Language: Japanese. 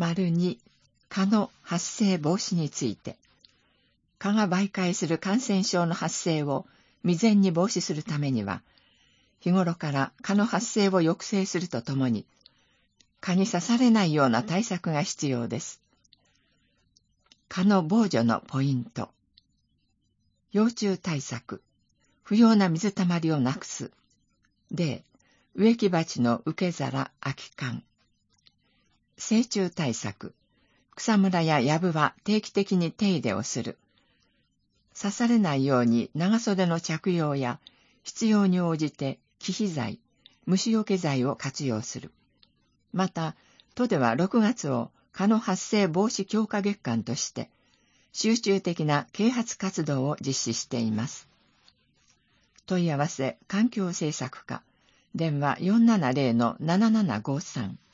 2、蚊の発生防止について、蚊が媒介する感染症の発生を未然に防止するためには、日頃から蚊の発生を抑制するとともに、蚊に刺されないような対策が必要です。蚊の防除のポイント。幼虫対策。不要な水たまりをなくす。例、植木鉢の受け皿、空き缶。成虫対策。草むらや藪は定期的に手入れをする。刺されないように長袖の着用や、必要に応じて忌避剤、虫除け剤を活用する。また、都では6月を蚊の発生防止強化月間として、集中的な啓発活動を実施しています。問い合わせ環境政策課、電話 470-7753